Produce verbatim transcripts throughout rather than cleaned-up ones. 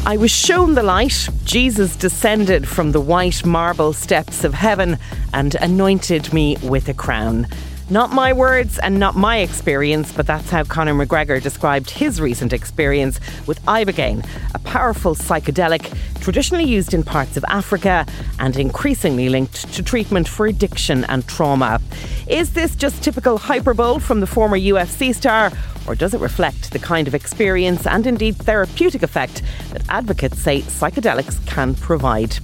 I was shown the light. Jesus descended from the white marble steps of heaven and anointed me with a crown. Not my words and not my experience, but that's how Conor McGregor described his recent experience with Ibogaine, a powerful psychedelic traditionally used in parts of Africa and increasingly linked to treatment for addiction and trauma. Is this just typical hyperbole from the former U F C star, or does it reflect the kind of experience and indeed therapeutic effect that advocates say psychedelics can provide?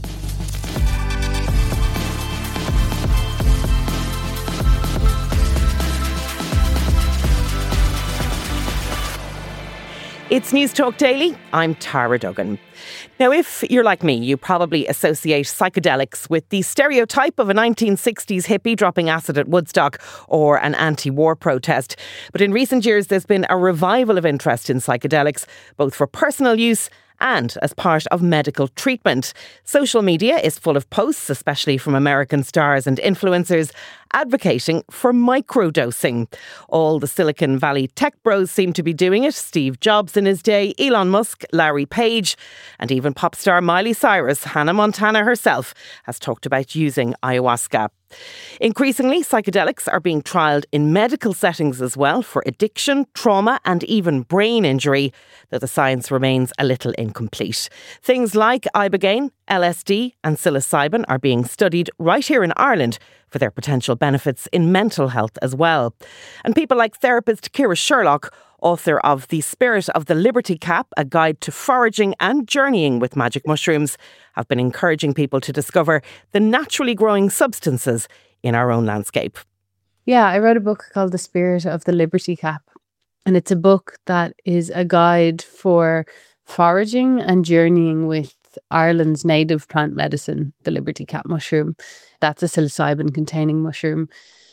It's News Talk Daily. I'm Tara Duggan. Now, if you're like me, you probably associate psychedelics with the stereotype of a nineteen sixties hippie dropping acid at Woodstock or an anti-war protest. But in recent years, there's been a revival of interest in psychedelics, both for personal use and as part of medical treatment. Social media is full of posts, especially from American stars and influencers, advocating for microdosing. All the Silicon Valley tech bros seem to be doing it. Steve Jobs in his day, Elon Musk, Larry Page, and even pop star Miley Cyrus, Hannah Montana herself, has talked about using ayahuasca. Increasingly, psychedelics are being trialled in medical settings as well for addiction, trauma and even brain injury, though the science remains a little incomplete. Things like Ibogaine, L S D and psilocybin are being studied right here in Ireland for their potential benefits in mental health as well. And people like therapist Ciara Sherlock, author of The Spirit of the Liberty Cap, a guide to foraging and journeying with magic mushrooms, have been encouraging people to discover the naturally growing substances in our own landscape. Yeah, I wrote a book called The Spirit of the Liberty Cap, and it's a book that is a guide for foraging and journeying with Ireland's native plant medicine, the Liberty Cap mushroom. That's a psilocybin containing mushroom.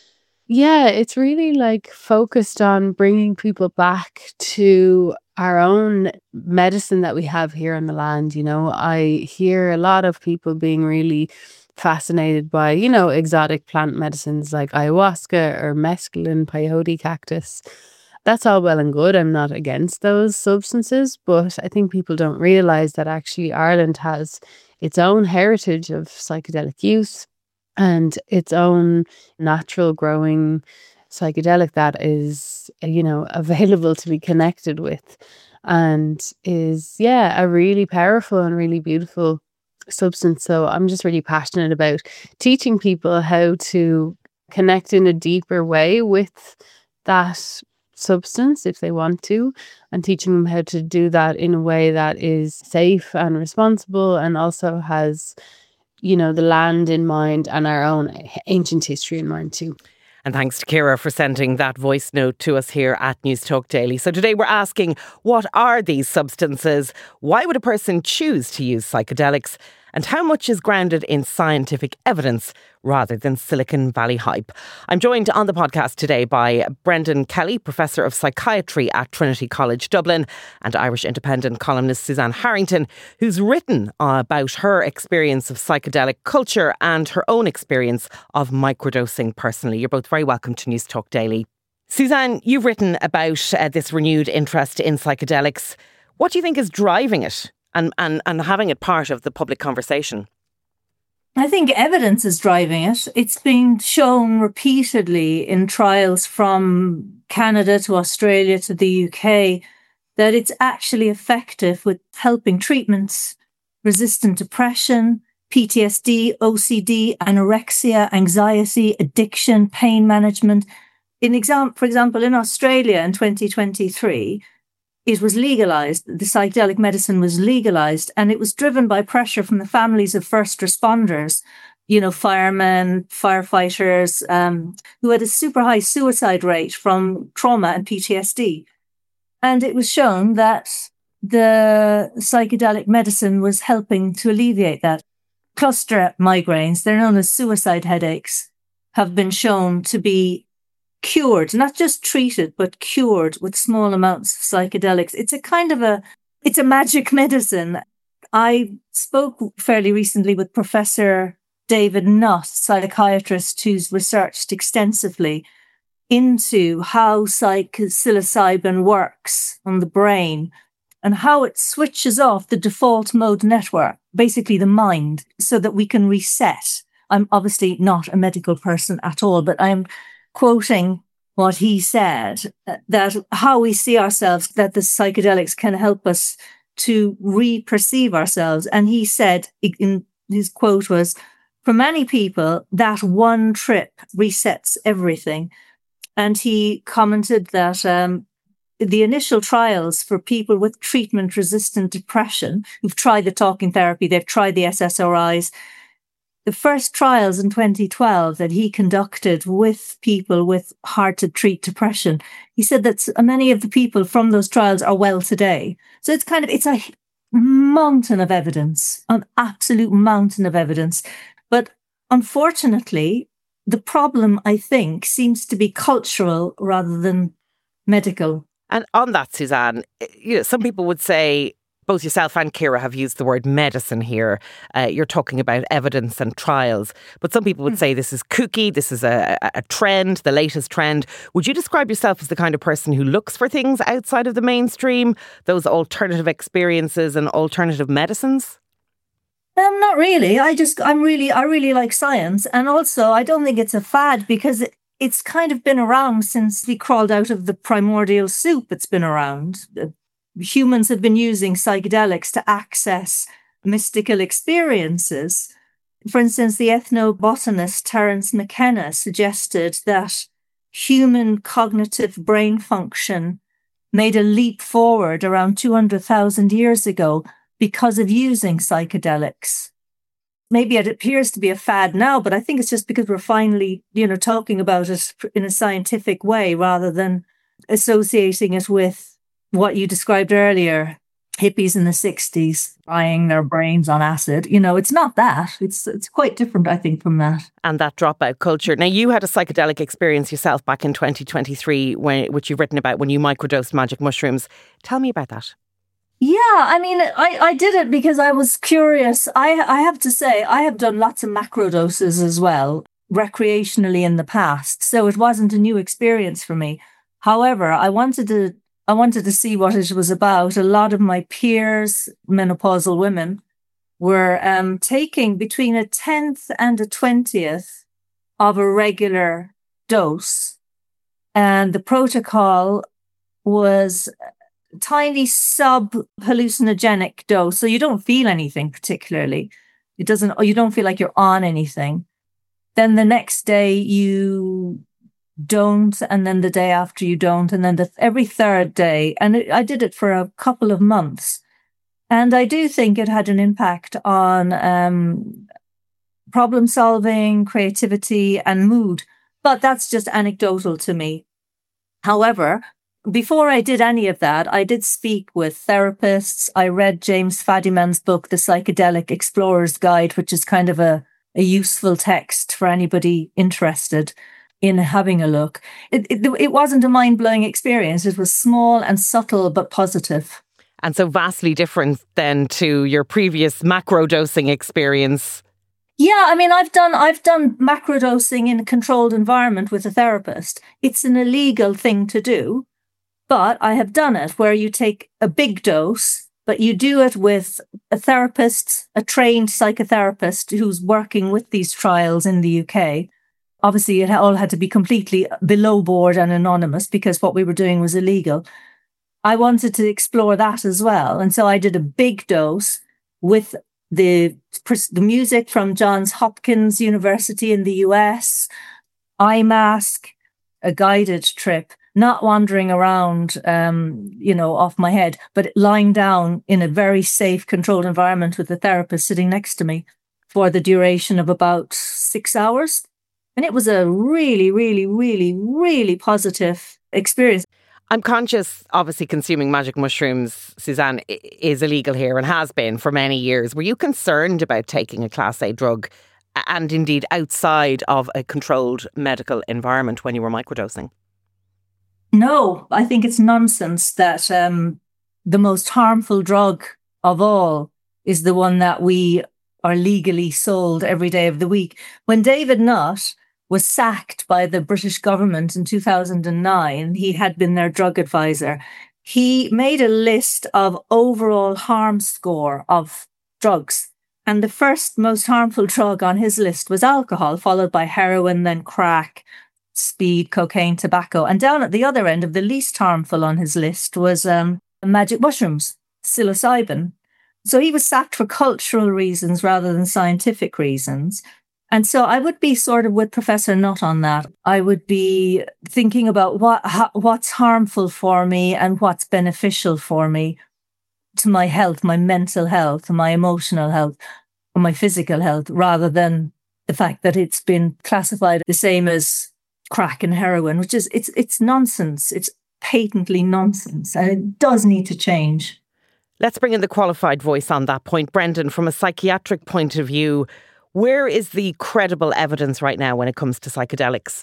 Yeah, it's really like focused on bringing people back to our own medicine that we have here on the land. You know, I hear a lot of people being really fascinated by, you know, exotic plant medicines like ayahuasca or mescaline, peyote cactus. That's all well and good. I'm not against those substances, but I think people don't realize that actually Ireland has its own heritage of psychedelic use and its own natural growing psychedelic that is, you know, available to be connected with and is, yeah, a really powerful and really beautiful substance. So I'm just really passionate about teaching people how to connect in a deeper way with that substance if they want to, and teaching them how to do that in a way that is safe and responsible and also has, you know, the land in mind and our own ancient history in mind too. And thanks to Ciara for sending that voice note to us here at News Talk Daily. So today we're asking, what are these substances? Why would a person choose to use psychedelics? And how much is grounded in scientific evidence rather than Silicon Valley hype? I'm joined on the podcast today by Brendan Kelly, Professor of Psychiatry at Trinity College Dublin, and Irish Independent columnist Suzanne Harrington, who's written about her experience of psychedelic culture and her own experience of microdosing personally. You're both very welcome to News Talk Daily. Suzanne, you've written about uh, this renewed interest in psychedelics. What do you think is driving it? And, and and having it part of the public conversation? I think evidence is driving it. It's been shown repeatedly in trials from Canada to Australia to the U K that it's actually effective with helping treatments, resistant depression, P T S D, O C D, anorexia, anxiety, addiction, pain management. In exam- for example, in Australia in twenty twenty-three, it was legalized, the psychedelic medicine was legalized, and it was driven by pressure from the families of first responders, you know, firemen, firefighters, um, who had a super high suicide rate from trauma and P T S D. And it was shown that the psychedelic medicine was helping to alleviate that. Cluster migraines, they're known as suicide headaches, have been shown to be cured, not just treated, but cured with small amounts of psychedelics. It's a kind of a, it's a magic medicine. I spoke fairly recently with Professor David Nutt, psychiatrist who's researched extensively into how psych- psilocybin works on the brain and how it switches off the default mode network, basically the mind, so that we can reset. I'm obviously not a medical person at all, but I'm quoting what he said, that how we see ourselves, that the psychedelics can help us to re-perceive ourselves. And he said, in his quote was, for many people, that one trip resets everything. And he commented that um, the initial trials for people with treatment-resistant depression, who've tried the talking therapy, they've tried the S S R Is, the first trials in twenty twelve that he conducted with people with hard-to-treat depression, he said that many of the people from those trials are well today. So it's kind of, it's a mountain of evidence, an absolute mountain of evidence. But unfortunately, the problem, I think, seems to be cultural rather than medical. And on that, Suzanne, you know, some people would say, both yourself and Ciara have used the word medicine here. Uh, you're talking about evidence and trials. But some people would mm. say this is kooky, this is a, a trend, the latest trend. Would you describe yourself as the kind of person who looks for things outside of the mainstream, those alternative experiences and alternative medicines? Um, not really. I just, I'm really, I really like science. And also, I don't think it's a fad because it, it's kind of been around since we crawled out of the primordial soup. It's been around. Humans have been using psychedelics to access mystical experiences. For instance, the ethnobotanist Terence McKenna suggested that human cognitive brain function made a leap forward around two hundred thousand years ago because of using psychedelics. Maybe it appears to be a fad now, but I think it's just because we're finally, you know, talking about it in a scientific way rather than associating it with what you described earlier, hippies in the sixties frying their brains on acid. You know, it's not that. It's it's quite different, I think, from that. And that dropout culture. Now, you had a psychedelic experience yourself back in twenty twenty-three, when, which you've written about when you microdosed magic mushrooms. Tell me about that. Yeah, I mean, I, I did it because I was curious. I I have to say, I have done lots of macro doses as well, recreationally in the past. So it wasn't a new experience for me. However, I wanted to I wanted to see what it was about. A lot of my peers, menopausal women, were um, taking between a tenth and a twentieth of a regular dose. And the protocol was a tiny sub-hallucinogenic dose. So you don't feel anything particularly. It doesn't, or you don't feel like you're on anything. Then the next day you don't, and then the day after you don't, and then the, every third day. And it, I did it for a couple of months. And I do think it had an impact on um, problem solving, creativity, and mood. But that's just anecdotal to me. However, before I did any of that, I did speak with therapists. I read James Fadiman's book, The Psychedelic Explorer's Guide, which is kind of a, a useful text for anybody interested in having a look. It, it, it wasn't a mind-blowing experience. It was small and subtle, but positive. And so vastly different then to your previous macro dosing experience. Yeah, I mean, I've done I've done macro dosing in a controlled environment with a therapist. It's an illegal thing to do, but I have done it where you take a big dose, but you do it with a therapist, a trained psychotherapist who's working with these trials in the U K. Obviously, it all had to be completely below board and anonymous because what we were doing was illegal. I wanted to explore that as well. And so I did a big dose with the, the music from Johns Hopkins University in the U S, eye mask, a guided trip, not wandering around, um, you know, off my head, but lying down in a very safe, controlled environment with a therapist sitting next to me for the duration of about six hours. And it was a really, really, really, really positive experience. I'm conscious, obviously, consuming magic mushrooms, Suzanne, is illegal here and has been for many years. Were you concerned about taking a Class A drug and indeed outside of a controlled medical environment when you were microdosing? No, I think it's nonsense that um, the most harmful drug of all is the one that we are legally sold every day of the week. When David Nutt was sacked by the British government in two thousand nine, he had been their drug advisor. he made a list of overall harm score of drugs. And the first most harmful drug on his list was alcohol, followed by heroin, then crack, speed, cocaine, tobacco. And down at the other end of the least harmful on his list was um, magic mushrooms, psilocybin. So he was sacked for cultural reasons rather than scientific reasons. And so I would be sort of with Professor Nutt on that. I would be thinking about what ha, what's harmful for me and what's beneficial for me to my health, my mental health, my emotional health, or my physical health, rather than the fact that it's been classified the same as crack and heroin, which is, it's it's nonsense. It's patently nonsense, and it does need to change. Let's bring in the qualified voice on that point. Brendan, from a psychiatric point of view, where is the credible evidence right now when it comes to psychedelics?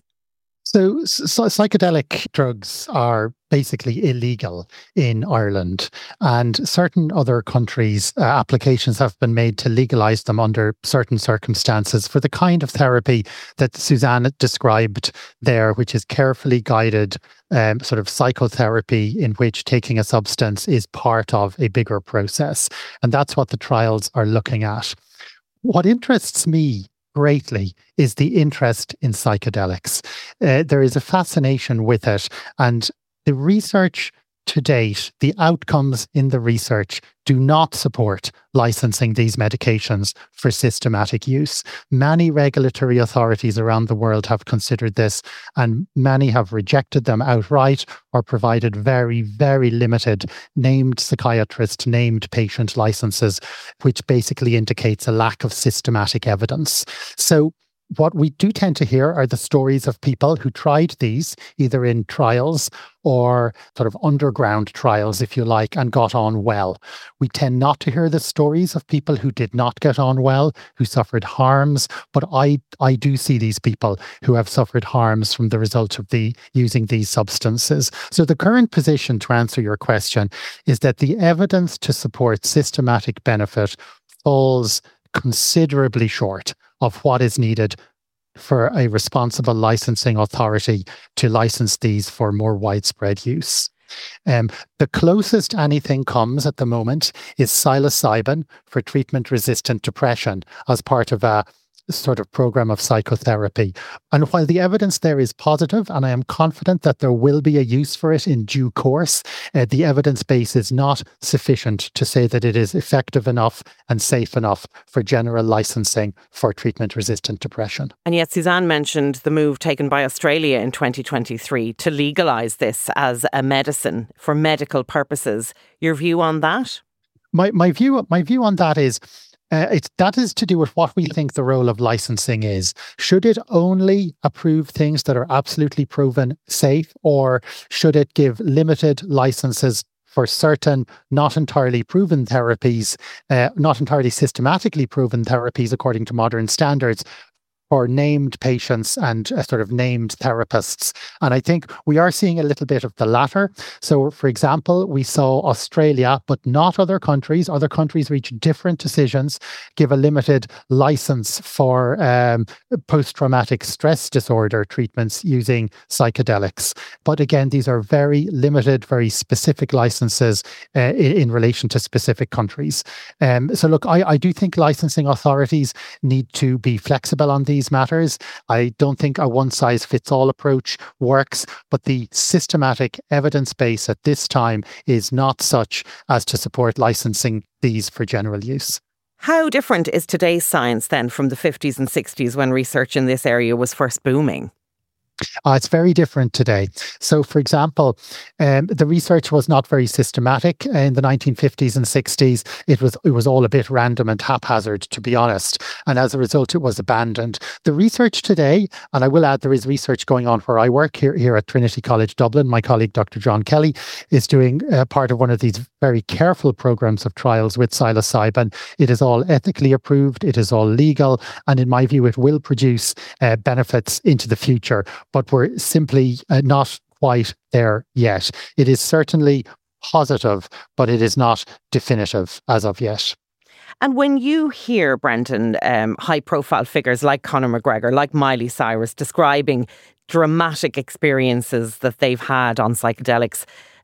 So, so psychedelic drugs are basically illegal in Ireland, and certain other countries, uh, applications have been made to legalise them under certain circumstances for the kind of therapy that Suzanne described there, which is carefully guided um, sort of psychotherapy in which taking a substance is part of a bigger process. And that's what the trials are looking at. What interests me greatly is the interest in psychedelics. Uh, there is a fascination with it, and the research to date, the outcomes in the research do not support licensing these medications for systematic use. Many regulatory authorities around the world have considered this, and many have rejected them outright or provided very, very limited named psychiatrist, named patient licenses, which basically indicates a lack of systematic evidence. So what we do tend to hear are the stories of people who tried these, either in trials or sort of underground trials, if you like, and got on well. We tend not to hear the stories of people who did not get on well, who suffered harms, but I, I do see these people who have suffered harms from the result of the using these substances. So the current position, to answer your question, is that the evidence to support systematic benefit falls considerably short of what is needed for a responsible licensing authority to license these for more widespread use. Um, the closest anything comes at the moment is psilocybin for treatment-resistant depression as part of a sort of program of psychotherapy. And while the evidence there is positive, and I am confident that there will be a use for it in due course, uh, the evidence base is not sufficient to say that it is effective enough and safe enough for general licensing for treatment-resistant depression. And yet Suzanne mentioned the move taken by Australia in twenty twenty-three to legalise this as a medicine for medical purposes. Your view on that? My my view my view on that is Uh, it, that is to do with what we think the role of licensing is. Should it only approve things that are absolutely proven safe, or should it give limited licenses for certain not entirely proven therapies, uh, not entirely systematically proven therapies according to modern standards, for named patients and uh, sort of named therapists? And I think we are seeing a little bit of the latter. So, for example, we saw Australia, but not other countries. Other countries reach different decisions, give a limited license for um, post-traumatic stress disorder treatments using psychedelics. But again, these are very limited, very specific licenses uh, in, in relation to specific countries. Um, so, look, I, I do think licensing authorities need to be flexible on these matters. I don't think a one-size-fits-all approach works, but the systematic evidence base at this time is not such as to support licensing these for general use. How different is today's science then from the fifties and sixties when research in this area was first booming? Uh, it's very different today. So, for example, um, the research was not very systematic in the nineteen fifties and sixties. It was it was all a bit random and haphazard, to be honest. And as a result, it was abandoned. The research today, and I will add, there is research going on where I work here, here at Trinity College Dublin. My colleague, Doctor John Kelly, is doing uh, part of one of these very careful programs of trials with psilocybin. It is all ethically approved. It is all legal. And in my view, it will produce uh, benefits into the future. But we're simply uh, not quite there yet. It is certainly positive, but it is not definitive as of yet. And when you hear, Brendan, um, high-profile figures like Conor McGregor, like Miley Cyrus, describing dramatic experiences that they've had on psychedelics,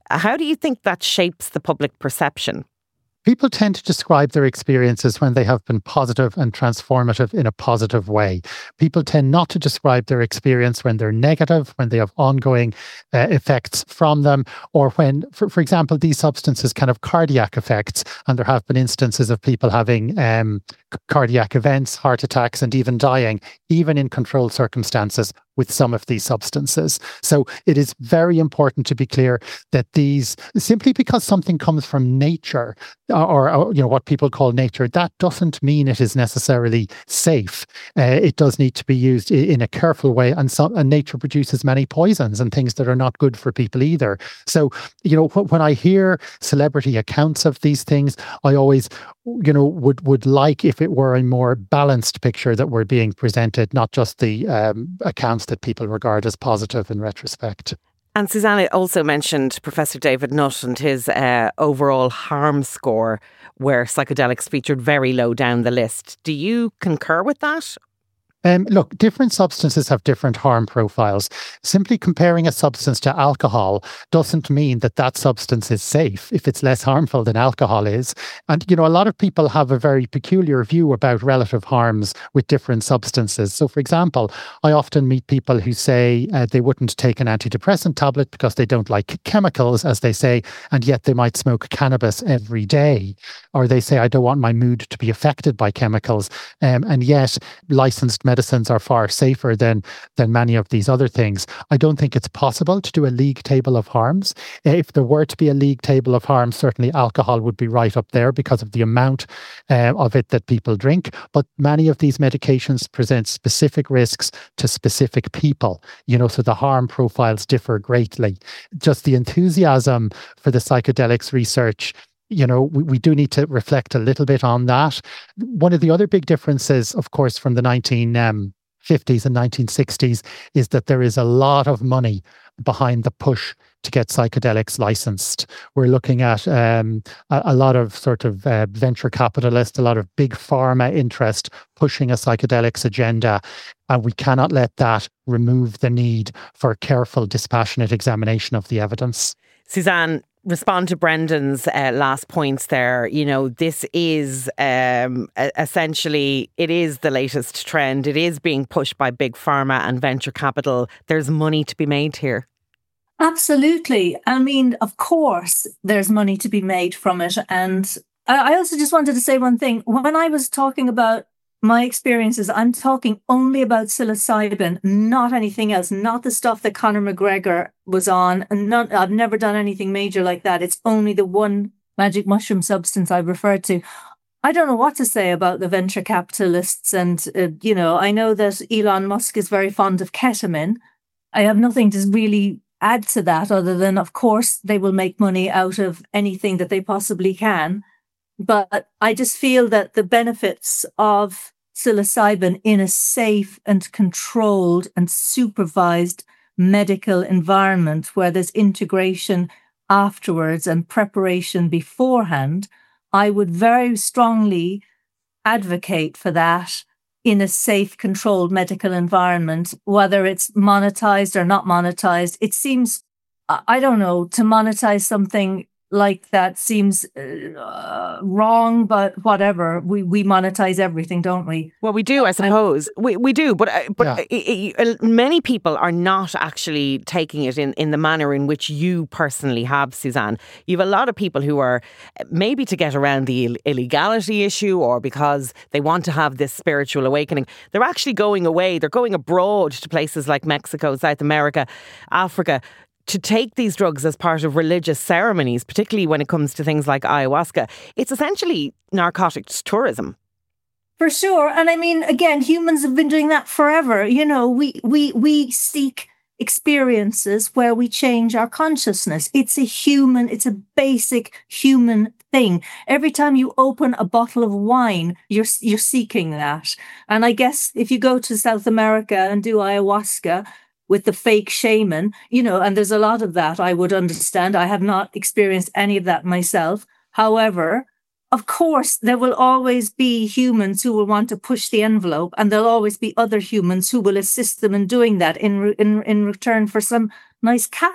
How do you think that shapes the public perception? People tend to describe their experiences when they have been positive and transformative in a positive way. People tend not to describe their experience when they're negative, when they have ongoing uh, effects from them, or when, for, for example, these substances can have cardiac effects. And there have been instances of people having um, cardiac events, heart attacks, and even dying, even in controlled circumstances with some of these substances. So it is very important to be clear that these, simply because something comes from nature, or, or you know what people call nature, that doesn't mean it is necessarily safe. Uh, it does need to be used in a careful way, and, some, and nature produces many poisons and things that are not good for people either. So, you know, when I hear celebrity accounts of these things, I always, you know, would would like if it were a more balanced picture that we're being presented, not just the um, accounts that people regard as positive in retrospect. And Susanna also mentioned Professor David Nutt and his uh, overall harm score, where psychedelics featured very low down the list. Do you concur with that? Um, look, different substances have different harm profiles. Simply comparing a substance to alcohol doesn't mean that that substance is safe if it's less harmful than alcohol is. And, you know, a lot of people have a very peculiar view about relative harms with different substances. So, for example, I often meet people who say uh, they wouldn't take an antidepressant tablet because they don't like chemicals, as they say, and yet they might smoke cannabis every day. Or they say, I don't want my mood to be affected by chemicals. Um, and yet licensed medicines are far safer than than many of these other things. I don't think it's possible to do a league table of harms. If there were to be a league table of harms, certainly alcohol would be right up there because of the amount uh, of it that people drink. But many of these medications present specific risks to specific people, you know, so the harm profiles differ greatly. Just the enthusiasm for the psychedelics research, you know, we, we do need to reflect a little bit on that. One of the other big differences, of course, from the nineteen fifties and nineteen sixties is that there is a lot of money behind the push to get psychedelics licensed. We're looking at um, a, a lot of sort of uh, venture capitalists, a lot of big pharma interest pushing a psychedelics agenda. And we cannot let that remove the need for careful, dispassionate examination of the evidence. Suzanne, respond to Brendan's uh, last points there. You know, this is um, essentially, it is the latest trend. It is being pushed by big pharma and venture capital. There's money to be made here. Absolutely. I mean, of course, there's money to be made from it. And I also just wanted to say one thing. When I was talking about my experiences, I'm talking only about psilocybin, not anything else, not the stuff that Conor McGregor was on. And not, I've never done anything major like that. It's only the one magic mushroom substance I've referred to. I don't know what to say about the venture capitalists. And, uh, you know, I know that Elon Musk is very fond of ketamine. I have nothing to really add to that other than, of course, they will make money out of anything that they possibly can. But I just feel that the benefits of psilocybin in a safe and controlled and supervised medical environment where there's integration afterwards and preparation beforehand, I would very strongly advocate for that in a safe, controlled medical environment, whether it's monetized or not monetized. It seems, I don't know, to monetize something like that seems uh, wrong, but whatever. We we monetize everything, don't we? Well, we do, I suppose. We we do, but uh, but Yeah. it, it, many people are not actually taking it in, in the manner in which you personally have, Suzanne. You have a lot of people who are maybe to get around the Ill- illegality issue or because they want to have this spiritual awakening. They're actually going away. They're going abroad to places like Mexico, South America, Africa, to take these drugs as part of religious ceremonies, particularly when it comes to things like ayahuasca. It's essentially narcotics tourism. For sure. And I mean, again, humans have been doing that forever. You know, we we we seek experiences where we change our consciousness. It's a human, it's a basic human thing. Every time you open a bottle of wine, you're you're seeking that. And I guess if you go to South America and do ayahuasca with the fake shaman, you know, and there's a lot of that, I would understand. I have not experienced any of that myself. However, of course, there will always be humans who will want to push the envelope, and there'll always be other humans who will assist them in doing that in, in, in return for some nice cash.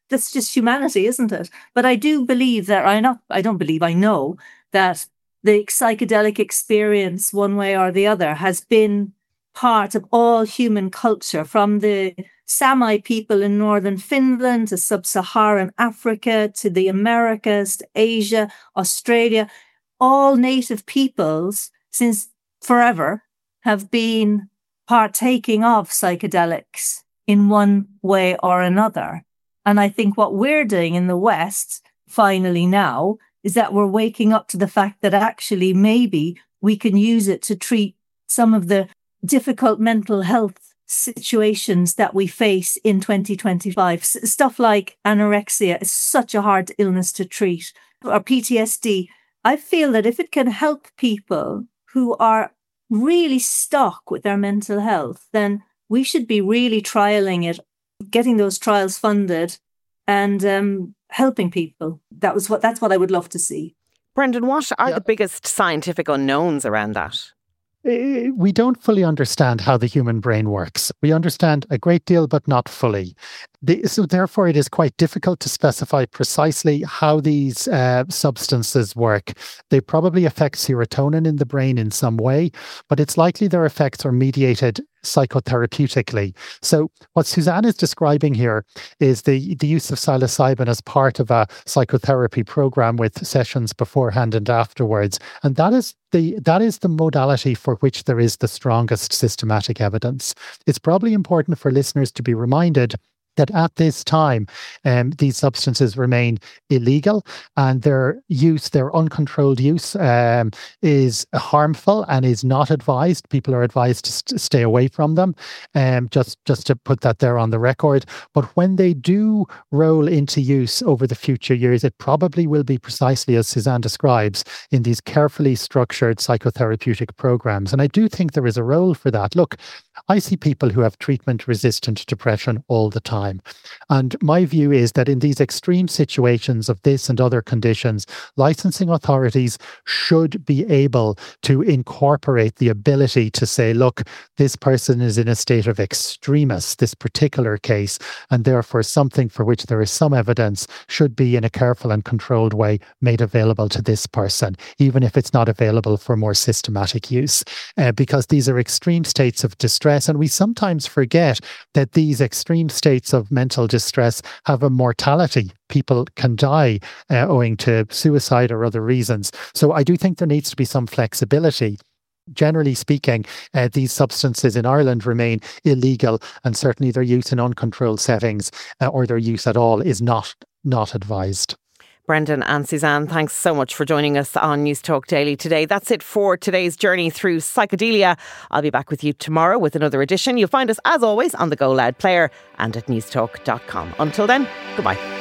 that's just humanity, isn't it? But I do believe that, I not, I don't believe, I know that the psychedelic experience, one way or the other, has been part of all human culture, from the Sami people in northern Finland to sub-Saharan Africa to the Americas to Asia, Australia. All native peoples since forever have been partaking of psychedelics in one way or another. And I think what we're doing in the West, finally now, is that we're waking up to the fact that actually maybe we can use it to treat some of the difficult mental health situations that we face in twenty twenty-five. S- stuff like anorexia is such a hard illness to treat, or P T S D. I feel that if it can help people who are really stuck with their mental health, then we should be really trialing it, getting those trials funded, and um, helping people. That was what. That's what I would love to see. Brendan, what are Yeah. the biggest scientific unknowns around that? Eh, We don't fully understand how the human brain works. We understand a great deal, but not fully. The, so therefore, it is quite difficult to specify precisely how these uh, substances work. They probably affect serotonin in the brain in some way, but it's likely their effects are mediated psychotherapeutically. So what Suzanne is describing here is the, the use of psilocybin as part of a psychotherapy program with sessions beforehand and afterwards. And that is the that is the modality for which there is the strongest systematic evidence. It's probably important for listeners to be reminded that at this time, um, these substances remain illegal, and their use, their uncontrolled use, um, is harmful and is not advised. People are advised to st- stay away from them, um, just, just to put that there on the record. But when they do roll into use over the future years, it probably will be precisely as Suzanne describes, in these carefully structured psychotherapeutic programs. And I do think there is a role for that. Look, I see people who have treatment-resistant depression all the time. And my view is that in these extreme situations of this and other conditions, licensing authorities should be able to incorporate the ability to say, look, this person is in a state of extremis, this particular case, and therefore something for which there is some evidence should be in a careful and controlled way made available to this person, even if it's not available for more systematic use, uh, because these are extreme states of distress. And we sometimes forget that these extreme states of mental distress have a mortality. People can die uh, owing to suicide or other reasons. So I do think there needs to be some flexibility. Generally speaking, uh, these substances in Ireland remain illegal, and certainly their use in uncontrolled settings uh, or their use at all is not not advised. Brendan and Suzanne, thanks so much for joining us on News Talk Daily today. That's it for today's journey through psychedelia. I'll be back with you tomorrow with another edition. You'll find us, as always, on the Go Loud player and at newstalk dot com. Until then, goodbye.